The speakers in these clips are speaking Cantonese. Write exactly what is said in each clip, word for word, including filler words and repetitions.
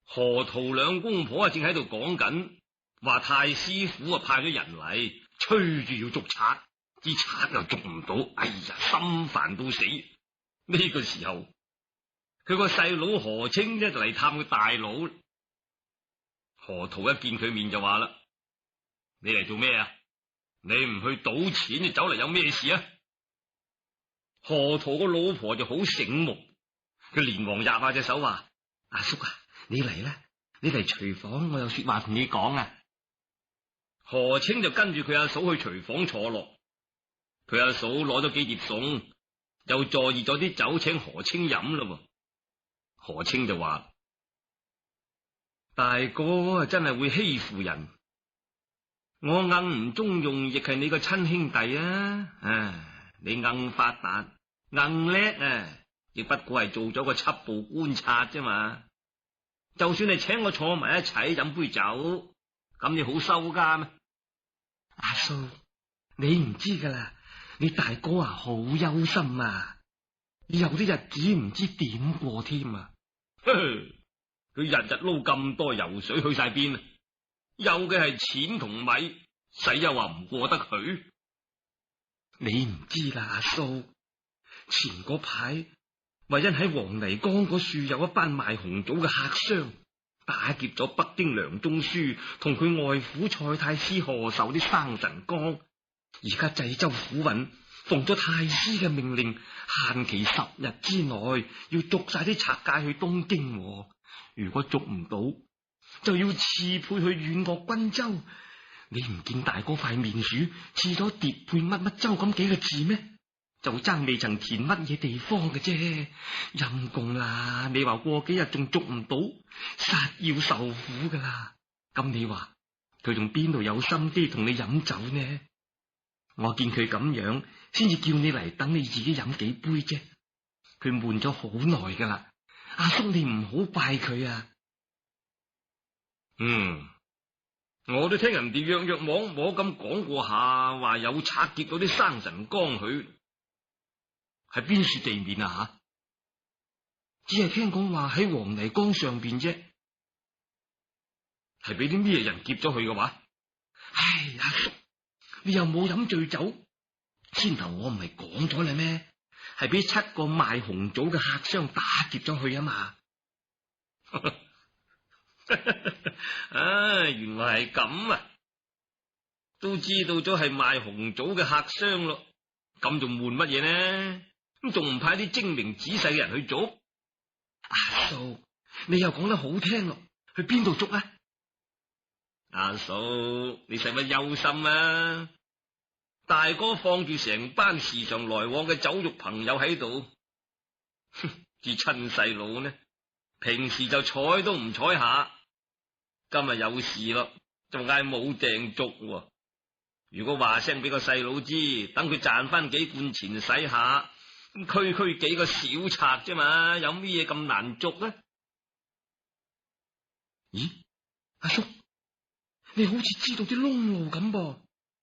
河圖兩公婆啊，正喺度講緊，話太師傅啊派咗人嚟，催住要捉賊，啲賊又捉唔到，哎呀，心煩到死。呢、這個時候，佢個細佬何清呢就嚟探佢大佬。河圖一見佢面就話啦：你嚟做咩啊？你唔去賭錢就走嚟，有咩事啊？河圖個老婆就好醒目，佢連忙壓下隻手話：阿叔啊，你嚟啦，你嚟廚房，我有說話同你講啊。何清就跟住佢阿嫂去廚房坐落，佢阿嫂攞咗幾碟餸，又助熱咗啲酒請何清飲啦。何清就話：大哥真係會欺負人，我硬唔中用亦係你個親兄弟啊！唉，你硬發達硬叻啊，亦不過係做咗個緝捕觀察啫嘛。就算你請我坐埋一齊飲杯酒，咁你好收家咩？阿叔，你唔知噶啦，你大哥啊好憂心啊，以後啲日子唔知點過添啊！佢日日撈咁多油水去晒邊啊？有嘅係錢同米，使又話唔過得佢。你唔知啦，阿叔，前嗰排為因喺黃泥江嗰處有一班賣紅棗嘅客商，打劫咗北京梁中書同佢外父蔡太師賀壽啲生辰綱，而家濟州府尹奉咗太師嘅命令，限期十日之內要捉晒啲賊界去東京。如果捉唔到，就要賜配去遠國均州。你唔見大哥塊面書賜咗疊配乜乜州咁幾個字咩？就爭未曾填乜嘢地方嘅啫。陰公啦，你話過幾日仲捉唔到，實要受苦噶啦。咁你話佢仲邊度有心機同你飲酒呢？我見佢咁樣，先至叫你嚟等你自己飲幾杯啫。佢悶咗好耐噶啦，阿叔你唔好怪佢啊。嗯，我都聽人哋約約摸摸咁講過下，話有賊劫到啲生辰綱去，係邊處地面啊？吓，只係聽講話喺黃泥江上邊啫，係俾啲咩人劫咗去嘅話？唉，阿叔，你又冇飲醉酒，先頭我唔係講咗啦咩？係俾七個賣紅棗嘅客商打劫咗去啊嘛。啊，原來係咁啊！都知道咗係賣紅棗嘅客商咯，咁仲悶乜嘢呢？咁仲唔派啲精明仔細嘅人去捉？阿嫂，你又講得好聽咯，去邊度捉啊？阿嫂，你使乜憂心啊？大哥放住成班時常來往嘅酒肉朋友喺度，哼，至親細佬呢，平時就睬都唔睬下，今日有事咯，就嗌冇訂捉。如果話聲俾個細佬知，等佢賺翻幾貫錢使下，咁區區幾個小賊啫嘛，有咩嘢咁難捉呢？咦，阿叔，你好似知道啲窿路咁噃。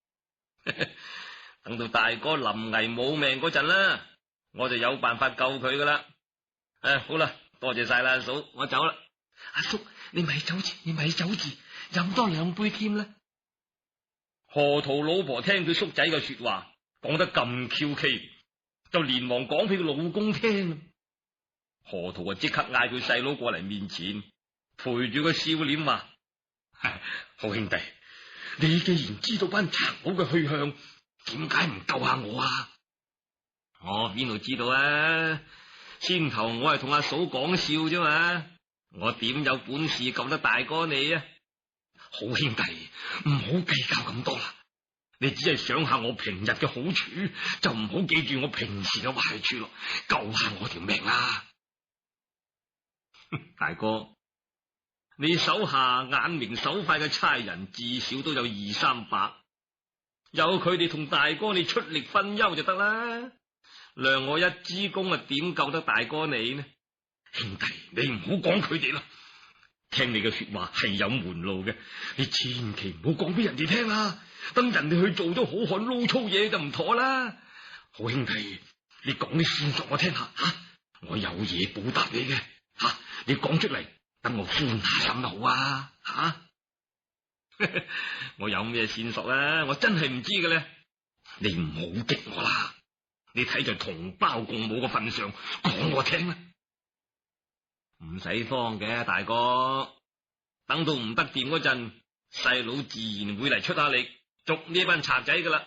等到大哥臨危冇命嗰陣啦，我就有辦法救佢噶啦。誒，好啦，多謝晒啦，阿嫂，我走啦。阿叔，你咪走住，你咪走住，飲多兩杯添啦。河圖老婆聽佢叔仔嘅說話講得咁蹺蹊，就連忙講俾佢老公聽。河圖啊，即刻嗌佢細佬過嚟面前，陪住個笑臉話：好兄弟，你既然知道班賊佬嘅去向，點解唔救下我啊？我邊度知道啊？先頭我係同阿嫂講笑啫嘛，我點有本事救得大哥你啊？好兄弟，唔好計較咁多啦，你只係想下我平日嘅好處，就唔好記住我平時嘅壞處咯，救下我條命啊！大哥，你手下眼明手快嘅差人至少都有二三百，有佢哋同大哥你出力分憂就得啦。量我一支公啊，點救得大哥你呢？兄弟，你唔好講佢哋啦，聽你嘅說話係有門路嘅，你千祈唔好講俾人哋聽啦，等人哋去做咗好漢撈粗嘢就唔妥啦。好兄弟，你講啲事作我聽下吓，我有嘢報答你嘅吓，你講出嚟， 等我寬下心都好啊！吓、啊，我有咩線索啊？我真係唔知嘅咧。你唔好激我啦，你睇在同胞共舞嘅份上，講我聽啦。唔使慌嘅，大哥，等到唔得掂嗰陣，細佬自然會嚟出下力，捉呢班賊仔噶啦。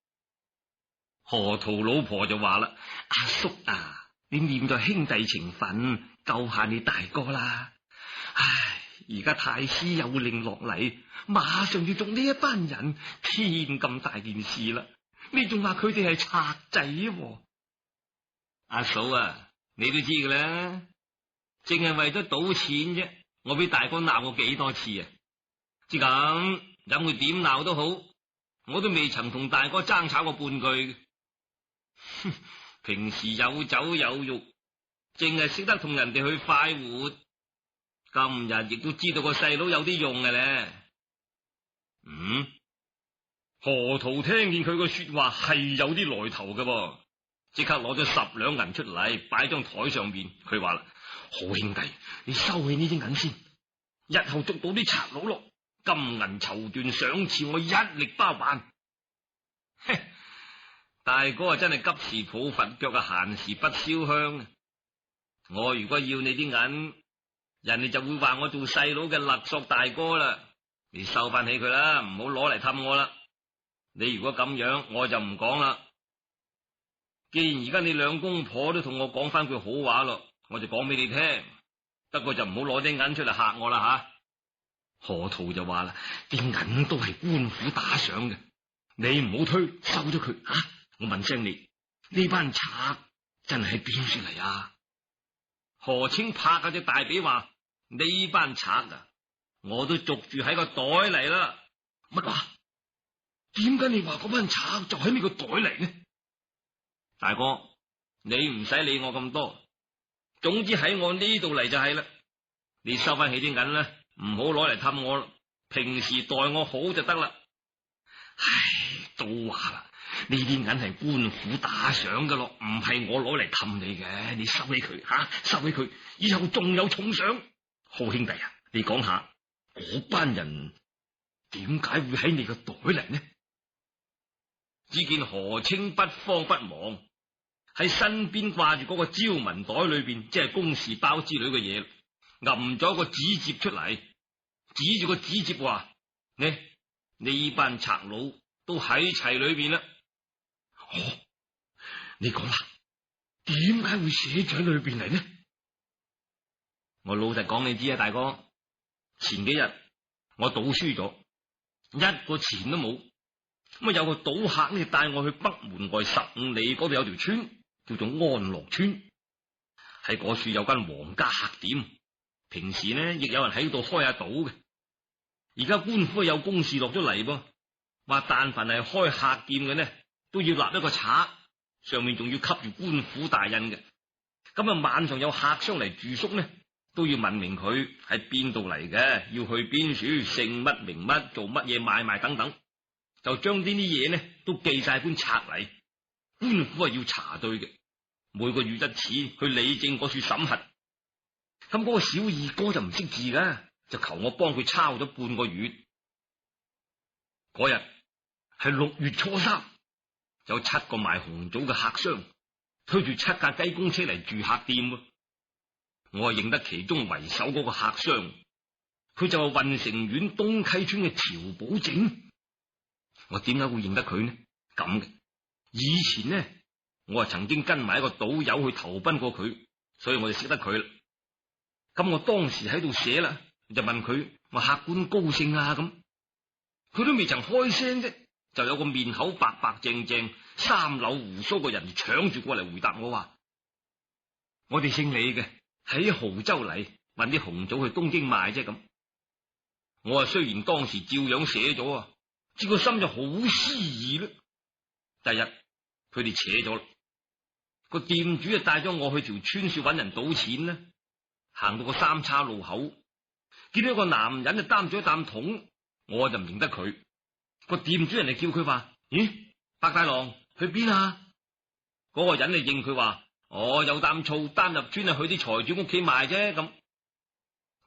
河圖老婆就話啦：阿叔啊，你念在兄弟情分，救下你大哥啦。唉，而家太師有令落嚟，馬上要捉呢一班人，天咁大件事啦，你仲話佢哋係賊仔喎？阿嫂啊，你都知噶啦，淨係為咗賭錢啫，我俾大哥鬧過幾多次啊！即咁，任佢點鬧都好，我都未曾同大哥爭吵過半句。哼，平時有酒有肉，淨係識得同人哋去快活。今日亦都知道個細佬有啲用嘅咧。嗯，河圖聽見佢個說話係有啲來頭嘅噃，即刻攞咗十兩銀出嚟，擺張台上面。佢話啦：好兄弟，你收起呢啲銀先，日後捉到啲賊佬咯，金銀綢緞賞賜我一力包辦。嘿，大哥啊，真係急時抱佛腳啊，閒時不燒香。我如果要你啲銀，人哋就會話我做細佬嘅勒索大哥啦。你收翻起佢啦，唔好攞嚟氹我啦。你如果咁樣，我就唔講啦。既然而家你兩公婆都同我講翻句好話咯，我就講俾你聽。不過就唔好攞啲銀出嚟嚇我啦吓。河圖就話啦：啲銀都係官府打賞嘅，你唔好推，收咗佢啊！我問聲你，呢班賊真係邊處嚟啊？何清拍下隻大髀話：呢班賊啊，我都捉住喺個袋嚟啦。乜話？點解你話嗰班賊就喺呢個袋嚟呢？大哥，你唔使理我咁多，總之喺我呢度嚟就係啦。你收翻起啲銀啦，唔好攞嚟氹我啦。平時待我好就得啦。唉，都話啦，呢啲銀係官府打賞噶咯，唔係我攞嚟氹你嘅。你收起佢吓、啊，收起佢，以後仲有重賞。好兄弟啊，你講下嗰班人點解會喺你個袋嚟呢？只見何清不慌不忙喺身邊掛住嗰個招文袋裏邊，即係公事包之類嘅嘢，揞咗個紙折出嚟，指住個紙折話：呢呢班賊佬都喺齊裏邊啦。哦，你講啦，點解會寫咗喺裏邊嚟呢？我老實講你知啊，大哥，前幾日我賭輸咗，一個錢都冇。咁啊，有個賭客呢帶我去北門外十五里嗰度有條村叫做安樂村，喺嗰處有間皇家客店，平時呢亦有人喺度開下賭嘅。而家官府有公示落咗嚟噃，話但凡係開客店嘅呢，都要立一個冊，上面仲要刻住官府大印嘅。咁啊，晚上有客商嚟住宿呢，都要問明佢喺邊度嚟嘅，要去邊處，姓乜名乜，做乜嘢買賣等等。就將呢啲嘢呢都記晒本冊嚟，官府係要查對嘅，每個月一次去理政嗰處審核。咁嗰個小二哥就唔識字噶，就求我幫佢抄咗半個月。嗰日係六月初三，有七個賣紅棗嘅客商推住七架雞公車嚟住客店。我係認得其中為首嗰個客商，佢就係運城縣東溪村嘅喬寶正。我點解會認得佢呢？咁嘅，以前呢，我係曾經跟埋一個賭友去投奔過佢，所以我就識得佢啦。咁我當時喺度寫啦，就問佢話客官高姓啊？咁佢都未曾開聲啫，就有個面口白白淨淨、三縷鬍鬚嘅人搶住過嚟回答我話：我哋姓李嘅，喺亳州嚟，運啲紅棗去東京賣啫。咁我啊雖然當時照樣寫咗啊，只個心就好思疑啦。第日佢哋扯咗啦，個店主就帶咗我去條村處搵人賭錢啦。行到個三岔路口，見到一個男人就擔咗一擔桶，我就唔認得佢。個店主人就叫佢話：咦，白大郎去邊啊？嗰個人就應佢話：我有擔醋擔入村啊，去啲財主屋企賣啫。咁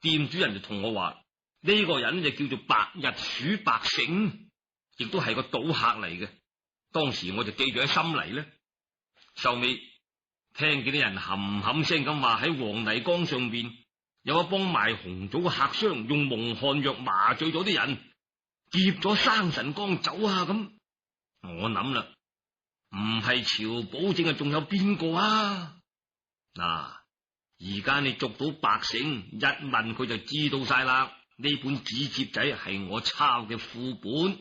店主人就同我話呢、這個人就叫做白日鼠白勝，亦都係個賭客嚟嘅。當時我就記住喺心嚟咧。後尾聽見啲人冚冚聲咁話喺黃泥江上邊有一幫賣紅棗嘅客商用蒙汗藥麻醉咗啲人，劫咗生辰綱走啊咁。我諗啦，唔係曹寶正啊，仲有邊個啊？嗱，而家你捉到白勝，一問佢就知道晒啦。呢本紙折仔係我抄嘅副本。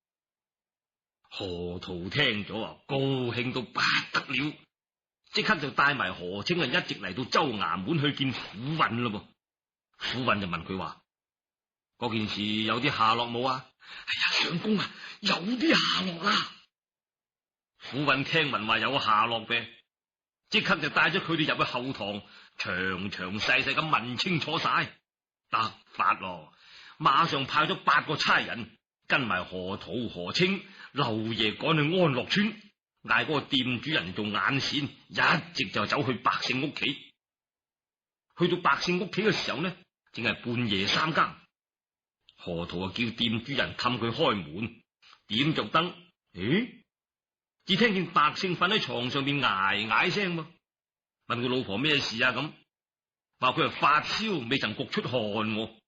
何圖聽咗啊，高興到不得了，即刻就帶埋何清啊，一直嚟到州衙門去見府尹咯噃。府尹就問佢話：嗰件事有啲下落冇啊？哎呀，相公啊，有啲下落啦。府尹聽聞話有下落嘅，即刻就帶咗佢哋入去後堂，詳詳細細咁問清楚晒。得法咯，馬上派咗八個差人跟埋何土、何清、劉爺趕去安樂村，嗌嗰個店主人做眼線，一直就走去百姓屋企。去到百姓屋企嘅時候呢，正係半夜三更。何土啊，叫店主人氹佢開門，點着燈，咦？只聽見百姓瞓喺床上邊嗌嗌聲噃，問佢老婆咩事啊？咁話佢係發燒，未曾焗出汗。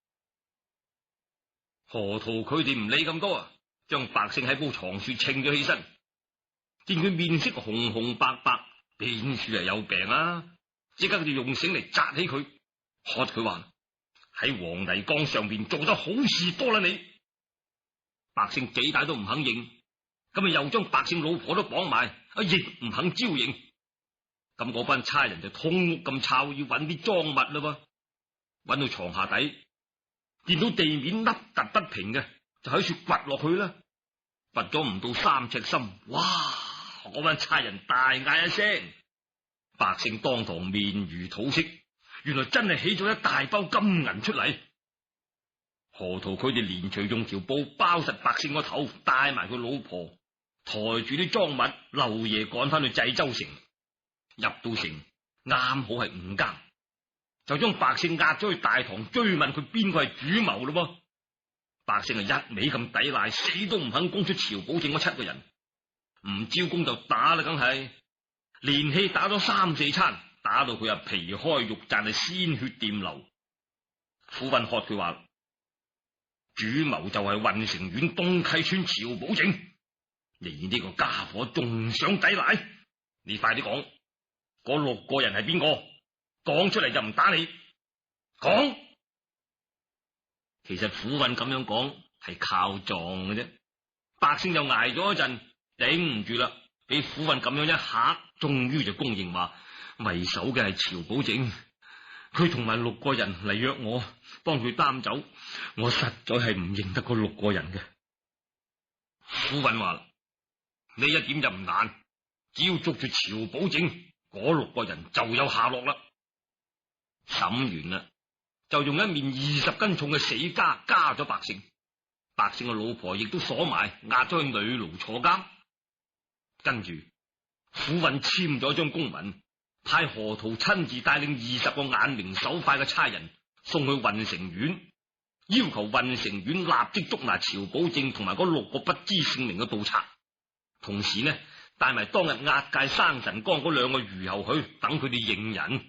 何圖佢哋唔理咁多啊，將百姓喺鋪床樹稱咗起身，見佢面色紅紅白白，邊處係有病啊？即刻就用繩嚟紮起佢，喝佢話喺黃泥江上邊做得好事多啦你。百姓幾大都唔肯認，咁啊又將百姓老婆都綁埋，啊亦唔肯招認。咁嗰班差人就通屋咁抄，要揾啲贓物啦噃，揾到床下底，見到地面凹凸不平嘅，就喺處掘落去啦。掘咗唔到三尺深，哇！嗰班差人大嗌一聲，百姓當堂面如土色，原來真係起咗一大包金銀出嚟。何圖佢哋連隨用條布包實百姓個頭，帶埋佢老婆，抬住啲贓物，劉爺趕翻去濟州城。入到城啱好係五更，就將百姓押咗去大堂追問佢邊個係主謀咯噃。百姓啊一味咁抵賴，死都唔肯供出曹寶正嗰七個人，唔招供就打啦，梗係連氣打咗三四餐，打到佢啊皮開肉綻，係鮮血掂流。府尹喝佢話：主謀就係運城縣東溪村曹寶正，你呢個家伙仲想抵賴？你快啲講！嗰六個人係邊個？講出嚟就唔打你。講，其實府尹咁樣講係靠撞嘅啫。百姓就挨咗一陣，頂唔住啦，俾府尹咁樣一嚇，終於就公認話為首嘅係曹寶正，佢同埋六個人嚟約我，幫佢擔走。我實在係唔認得嗰六個人嘅。府尹話：呢一點就唔難，只要捉住曹寶正，嗰六個人就有下落啦。審完啦，就用一面二十斤重嘅死枷加咗百姓，百姓嘅老婆亦都鎖埋，押咗去女牢坐監。跟住府尹簽咗張公文，派何圖親自帶領二十個眼明手快嘅差人送去運城縣，要求運城縣立即捉拿曹寶正同埋嗰六個不知姓名嘅盜賊，同時呢帶埋當日押解生辰綱嗰兩個虞候去，等佢哋認人。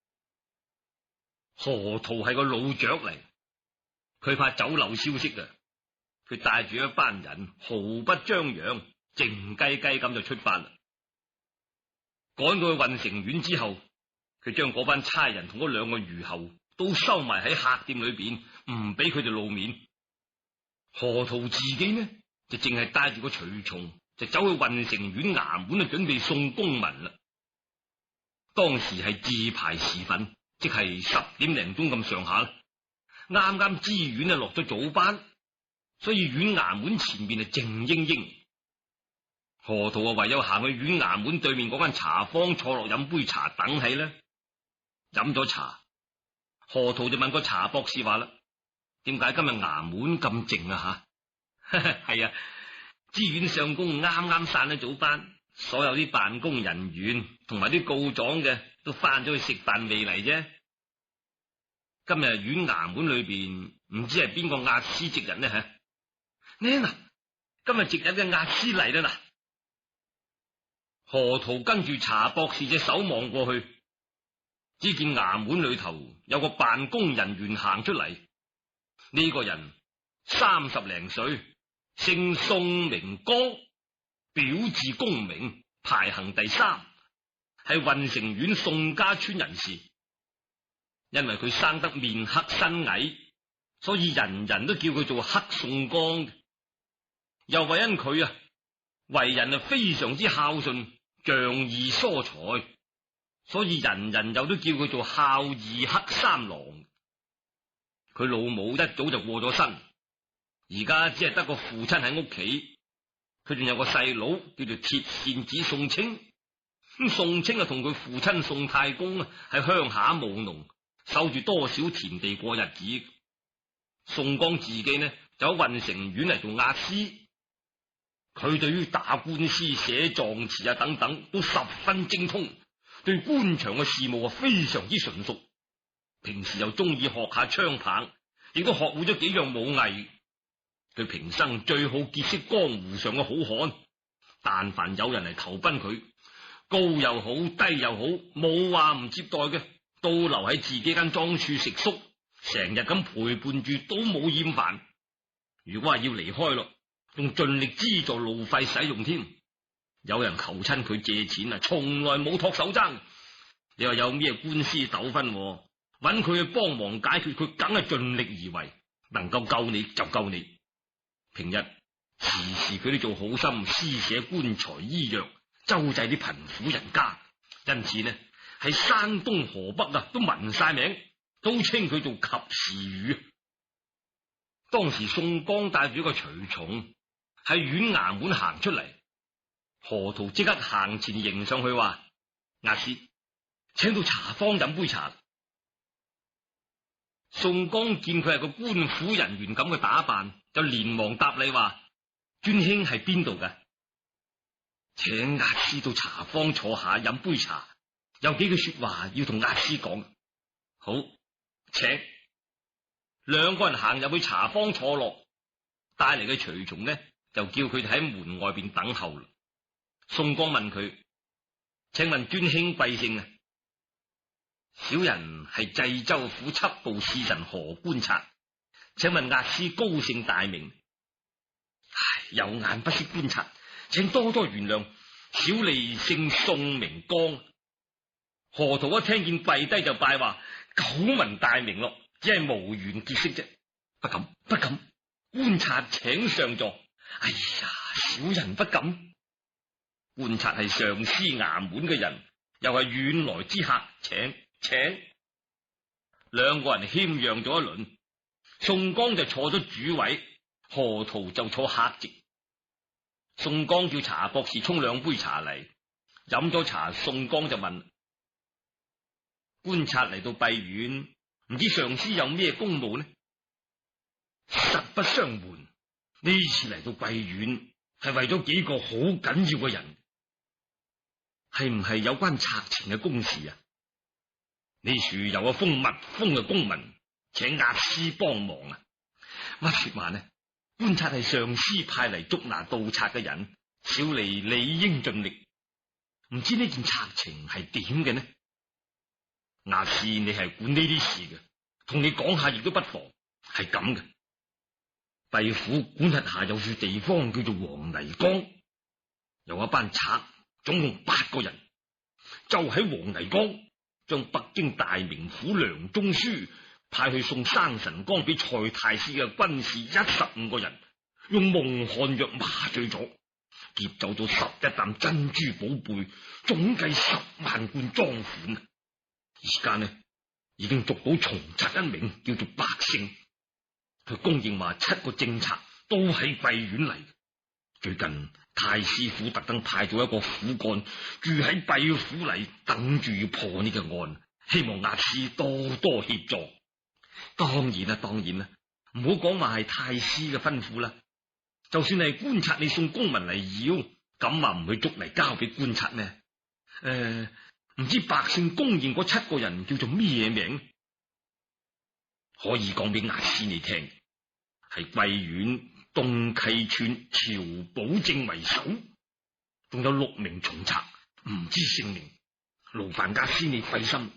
何圖係個老雀嚟，佢怕走漏消息啊！佢帶住一班人，毫不張揚，靜雞雞咁就出發啦。趕到去運城縣之後，佢將嗰班差人同嗰兩個虞候都收埋喺客店裏邊，唔俾佢哋露面。何圖自己呢，就淨係帶住個隨從，就走去運城縣衙門啊，準備送公文啦。當時係自牌時分，即係十點零鐘咁上下啦。啱啱知縣啊落咗早班，所以縣衙門前面係靜英英。何圖啊唯有行去縣衙門對面嗰間茶坊坐落飲杯茶等起啦。飲咗茶，何圖就問個茶博士話啦：點解今日衙門咁靜啊？吓，係啊，知縣相公啱啱散咗早班，所有啲辦公人員同埋啲告狀嘅都翻咗去食飯未嚟啫。 今日縣衙門裏邊唔知係邊個押司值人呢？吓，呢嗱，今日值日嘅押司嚟啦嗱。河圖跟住查博士隻手望過去，只見衙門裏頭有個辦公人員行出嚟。呢個人三十零歲，姓宋，名剛，表字公明，排行第三，係運城縣宋家村人士。因為佢生得面黑身矮，所以人人都叫佢做黑宋剛。又為因佢啊為人啊非常之孝順，仗義疏財，所以人人又都叫佢做孝義黑三郎。佢老母一早就過咗身，而家只係得個父親喺屋企。佢仲有個細佬叫做鐵線子宋清。咁宋清啊同佢父親宋太公啊喺鄉下務農，守住多少田地過日子。宋剛自己呢就喺運城縣嚟做押司，佢對於打官司、寫狀詞啊等等都十分精通，對官場嘅事務啊非常之純熟。平時又中意學下槍棒，亦都學會咗幾樣武藝。佢平生最好結識江湖上嘅好漢，但凡有人嚟投奔佢，高又好低又好，冇話唔接待嘅，都留喺自己間莊處食宿，成日咁陪伴住都冇厭煩。如果話要離開咯，仲盡力資助路費使用添。有人求親佢借錢啊，從來冇托手踭。你話有咩官司糾紛，揾佢去幫忙解決，佢梗係盡力而為，能夠救你就救你。平日時時佢都做好心施捨棺材醫藥，周濟啲貧苦人家。因此呢，喺山東河北啊都聞晒名，都稱佢做及時雨。當時宋剛帶住一個隨從喺縣衙門行出嚟，河圖即刻行前迎上去話：押司，請到茶坊飲杯茶。宋剛見佢係個官府人員咁嘅打扮，就連忙答禮話：尊兄係邊度㗎？請押司到茶坊坐下飲杯茶，有幾句說話要同押司講。好，請。兩個人行入去茶坊坐落，帶嚟嘅隨從呢就叫佢哋喺門外邊等候。宋剛問佢：請問尊兄貴姓啊？小人係濟州府緝捕使臣何觀察，請問押司高姓大名？唉，有眼不識觀察，請多多原諒。小吏姓宋，名剛。河圖一聽見跪低就拜，話：久聞大名咯，只係無緣結識啫，不敢不敢。觀察請上座。哎呀，小人不敢。觀察係上司衙門嘅人，又係遠來之客，請請。兩個人謙讓咗一輪，宋剛就坐咗主位，河圖就坐客席。宋剛叫茶博士沖兩杯茶嚟，飲咗茶，宋剛就問：觀察嚟到閉縣，唔知上司有咩公務呢？實不相瞞，呢次嚟到閉縣係為咗幾個好緊要嘅人。係唔係有關賊情嘅公事啊？呢處有個封密封嘅公文，請押司幫忙啊！乜說話呢？觀察係上司派嚟捉拿盜賊嘅人，小吏理應盡力。唔知呢件賊情係點嘅呢？押司你係管呢啲事嘅，同你講下亦都不妨。係咁嘅，閉府管轄下有處地方叫做黃泥崗，有一班賊，總共八個人，就喺黃泥崗將北京大名府梁中書派去送生辰綱俾蔡太師嘅軍士一十五個人，用蒙汗藥麻醉咗，劫走咗十一擔珍珠寶貝，總計十萬貫贓款。而家呢，已經捉到重賊一名，叫做白勝。佢供認話七個正賊都喺閉縣嚟。最近太師府特登派咗一個府幹住喺閉府嚟，等住要破呢個案，希望押司多多協助。當然啦，當然啦，唔好講話係太師嘅吩咐啦。就算係觀察你送公文嚟要，咁話唔去捉嚟交俾觀察咩？誒、呃，唔知百姓公認嗰七個人叫做咩名？ 可以講俾押司你聽，係貴縣東溪村喬寶正為首，仲有六名從賊，唔知姓名，勞煩押司你費心。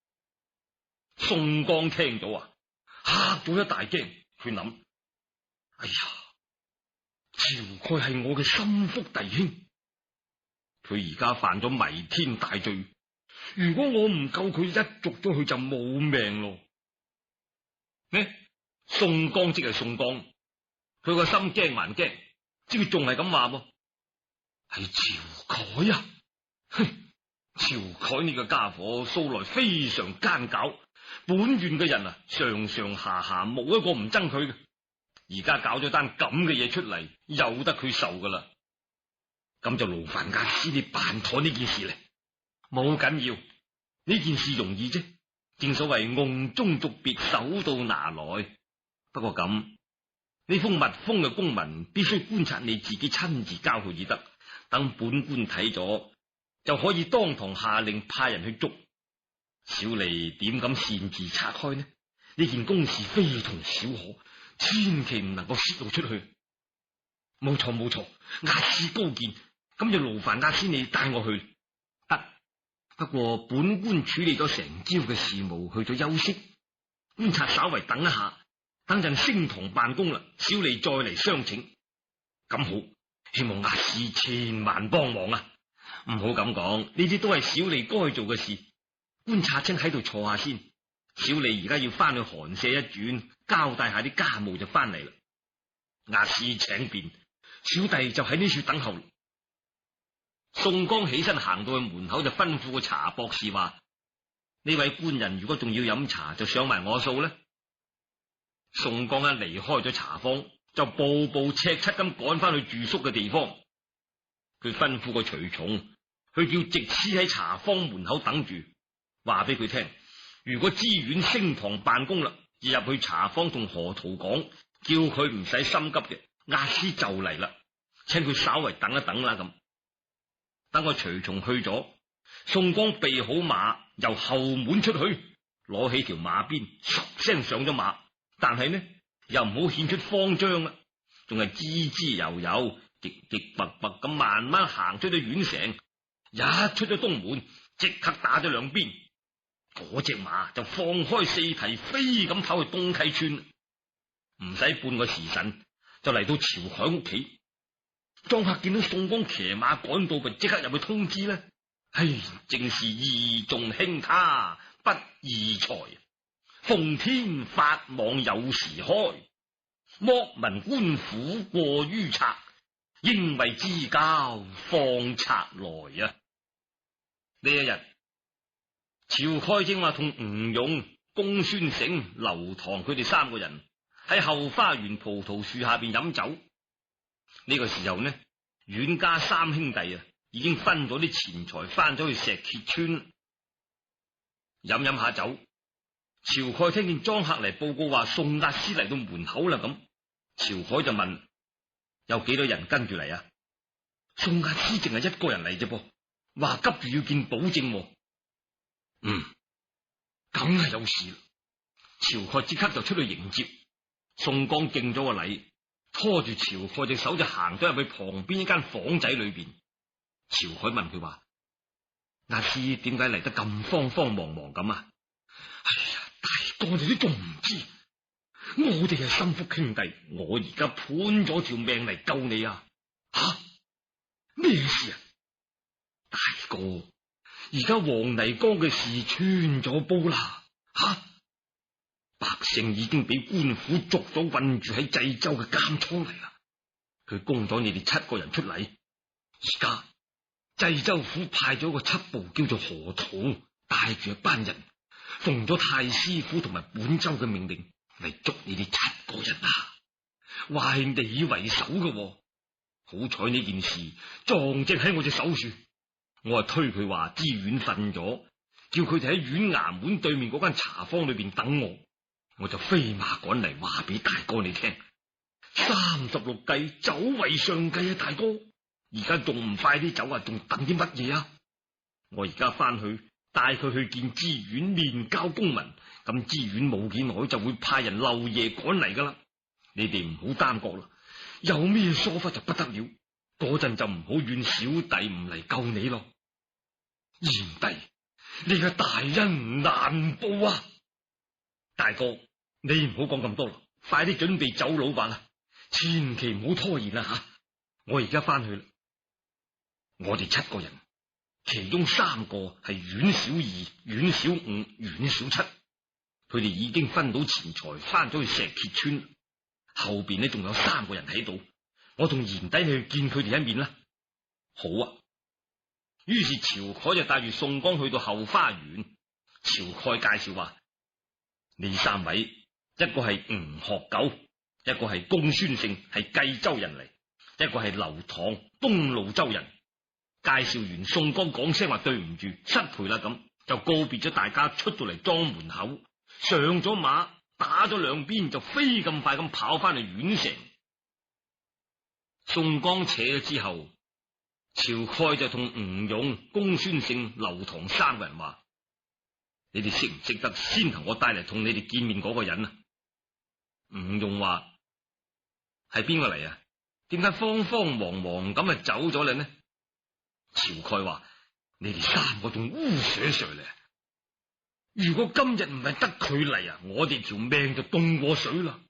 宋江聽咗啊，嚇咗一大驚，佢諗：哎呀，晁蓋係我嘅心腹弟兄，佢而家犯咗彌天大罪，如果我唔救佢，一捉咗佢就冇命咯。呢，宋江即係宋江，佢個心驚還驚，知佢仲係咁話噃，係晁蓋啊！哼，晁蓋呢個家伙素來非常奸狡，本縣嘅人啊，上上下下冇一個唔憎佢嘅，而家搞咗單咁嘅嘢出嚟，由得佢受噶啦。咁就勞煩押司你辦妥呢件事咧，冇緊要，呢件事容易啫。正所謂甕中捉鱉，手到拿來。不過咁，呢封密封嘅公文必須觀察你自己親自交去至得，等本官睇咗就可以當堂下令派人去捉。小吏點敢擅自拆開呢？呢件公事非同小可，千祈唔能夠泄露出去。冇錯冇錯，押司高見，咁就勞煩押司你帶我去。得，不過本官處理咗成朝嘅事務，去咗休息，官賊稍為等一下，等陣升堂辦公啦，小吏再嚟相請。咁好，希望押司千萬幫忙啊！唔好咁講，呢啲都係小吏該做嘅事。官賊請喺度坐下先，小吏而家要翻去寒舍一轉，交代下啲家務就翻嚟啦。押司請便，小弟就喺呢處等候。宋江起身行到去門口，就吩咐個茶博士話：呢位官人如果仲要飲茶，就上埋我數啦。宋江一離開咗茶坊，就步步赤七咁趕翻去住宿嘅地方。佢吩咐個隨從去叫直黐喺茶坊門口等住，話俾佢聽，如果知縣升堂辦公啦，就入去茶坊同河圖講，叫佢唔使心急嘅，押司就嚟啦，請佢稍為等一等啦。咁等個隨從去咗，宋江備好馬，由後門出去，攞起條馬鞭，十聲上咗馬，但係呢又唔好顯出慌張啦，仲係滋滋悠悠、極極白白咁慢慢行出咗縣城。一出咗東門，即刻打咗兩鞭，嗰隻馬就放開四蹄飛咁跑去東溪村，唔使半個時辰就嚟到晁蓋屋企。莊客見到宋江騎馬趕到，咪即刻入去通知啦。唉，正是義重興他，不義財，奉天法網有時開，莫聞官府過於賊，應為知交放賊來啊！呢一日，晁蓋正話同吳勇、公孫醒、劉唐佢哋三個人喺後花園葡萄樹下邊飲酒。呢個時候呢，阮家三兄弟啊，已經分咗啲錢財翻咗去石碣村。飲飲下酒，晁蓋聽見莊客嚟報告話宋押司嚟到門口啦。咁晁蓋就問：有幾多人跟住嚟啊？宋押司淨係一個人嚟啫噃，話急住要見保證。嗯，梗係有事啦。晁蓋即刻就出去迎接。宋江敬咗個禮，拖住晁蓋隻手就行咗入去旁邊一間房仔裏邊。晁蓋問佢話：押司點解嚟得咁慌慌忙忙咁啊？哎呀，大哥你都仲唔知，我哋係心腹兄弟，我而家判咗條命嚟救你啊！吓，咩事啊？大哥，而家黃泥江嘅事穿咗煲啦！吓，百姓已經俾官府捉咗，困住喺濟州嘅監倉嚟啦。佢供咗你哋七個人出嚟，而家濟州府派咗個緝部叫做河圖，帶住一班人，奉咗太師府同埋本州嘅命令嚟捉你哋七個人啊！話係你為首嘅，好彩呢件事撞正喺我隻手處。我係推佢話知縣瞓咗，叫佢哋喺縣衙門對面嗰間茶坊裏邊等我，我就飛馬趕嚟話俾大哥你聽。三十六計，走為上計啊！大哥，而家仲唔快啲走啊？仲等啲乜嘢啊？我而家翻去帶佢去見知縣面交公文，咁知縣冇幾耐就會派人漏夜趕嚟噶啦。你哋唔好耽擱啦，有咩疏忽就不得了，嗰陣就唔好怨小弟唔嚟救你咯。賢弟，你嘅大恩難報啊！大哥，你唔好講咁多啦，快啲準備走佬吧啦，千祈唔好拖延啦吓！我而家翻去啦。我哋七個人，其中三個係阮小二、阮小五、阮小七，佢哋已經分到錢財，翻咗去石碣村。後邊呢仲有三個人喺度，我同賢弟去見佢哋一面啦。好啊。於是晁蓋就帶住宋江去到後花園。晁蓋介紹話：呢三位，一個係吳學究，一個係公孫勝，係冀州人嚟；一個係劉唐，東路州人。介紹完，宋江講聲話對唔住，失陪啦，咁就告別咗大家，出到嚟莊門口，上咗馬，打咗兩鞭，就飛咁快咁跑翻去縣城。宋江扯咗之後，晁蓋就同吳用、公孫勝、劉唐三個人話：你哋識唔識得先頭我帶嚟同你哋見面嗰個人啊？吳用話：係邊個嚟啊？點解慌慌忙忙咁啊走咗嚟呢？晁蓋話：你哋三個仲烏蛇蛇咧！如果今日唔係得佢嚟啊，我哋條命就凍過水啦！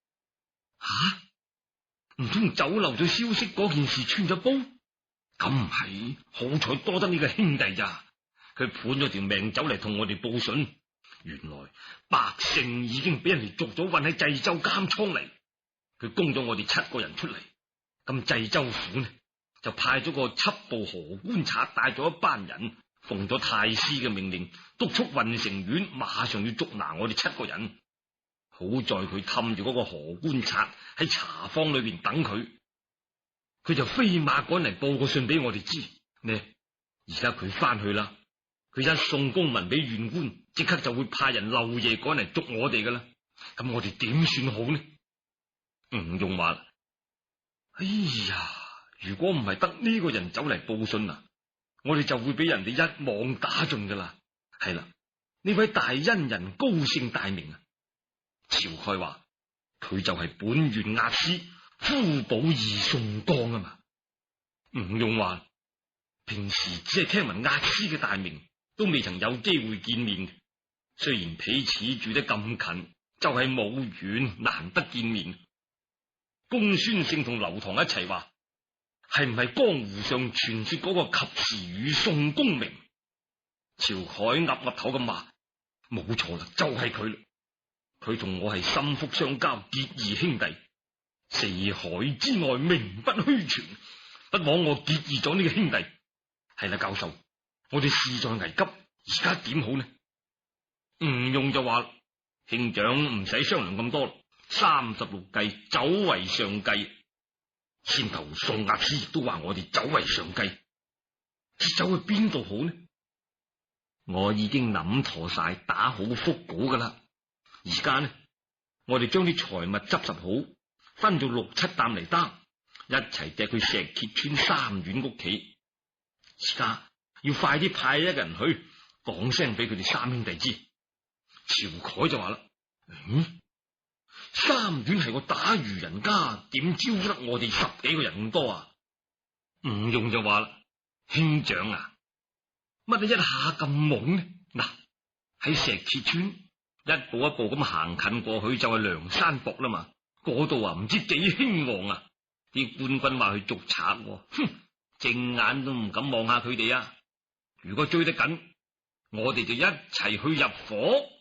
吓，唔通走漏咗消息嗰件事穿咗煲？咁唔係，好彩多得呢個兄弟咋，佢判咗條命走嚟同我哋報信。原來百姓已經俾人哋捉咗，運喺濟州監倉嚟。佢供咗我哋七個人出嚟，咁濟州府呢就派咗個緝捕河官賊，帶咗一班人，奉咗太師嘅命令，督促運城縣馬上要捉拿我哋七個人。好在佢氹住嗰個河官賊喺茶坊裏邊等佢，佢就飛馬趕嚟報個信俾我哋知。呢，而家佢翻去啦，佢一送公文俾縣官，即刻就會派人漏夜趕嚟捉我哋噶啦。咁我哋點算好呢？吳用話：哎呀！如果唔係得呢個人走嚟報信啊，我哋就會俾人哋一網打盡噶啦。係啦，呢位大恩人高姓大名啊？晁蓋話：佢就係本縣押司呼保義宋江啊嘛。吳用話：平時只係聽聞押司嘅大名，都未曾有機會見面。雖然彼此住得咁近，就係冇緣，難得見面。公孫勝同劉唐一齊話：係唔係江湖上傳說嗰個及時雨宋公明？晁蓋岌岌頭咁話：冇錯啦，就係佢啦。佢同我係心腹相交，結義兄弟，四海之內名不虛傳。不枉我結義咗呢個兄弟。係啦，教授，我哋事在危急，而家點好呢？吳用就話：兄長唔使商量咁多，三十六計，走為上計。先頭宋押司亦都話我哋走為上計，走去邊度好呢？我已經諗妥晒，打好腹稿噶啦。而家呢，我哋將啲財物執拾好，分咗六七擔嚟擔，一齊掟去石碣村三縣屋企。而家要快啲派一個人去講聲俾佢哋三兄弟知。晁蓋就話啦：嗯，三縣係個打魚人家，點招得我哋十幾個人咁多啊？吳用就話啦：兄長啊，乜你一下咁懵呢？嗱，喺石碣村一步一步咁行近過去就係梁山泊啦嘛，嗰度啊唔知幾興旺啊！啲官軍話去捉賊，哼，正眼都唔敢望下佢哋啊！如果追得緊，我哋就一齊去入伙。